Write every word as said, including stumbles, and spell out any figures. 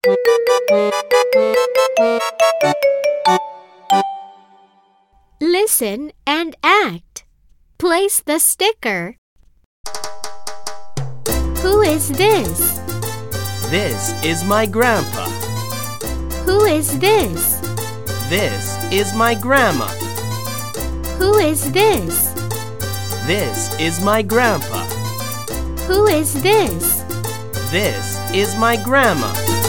Listen and act. Place the sticker. Who is this? This is my grandpa. Who is this? This is my grandma. Who is this? This is my grandpa. Who is this? This is my grandma.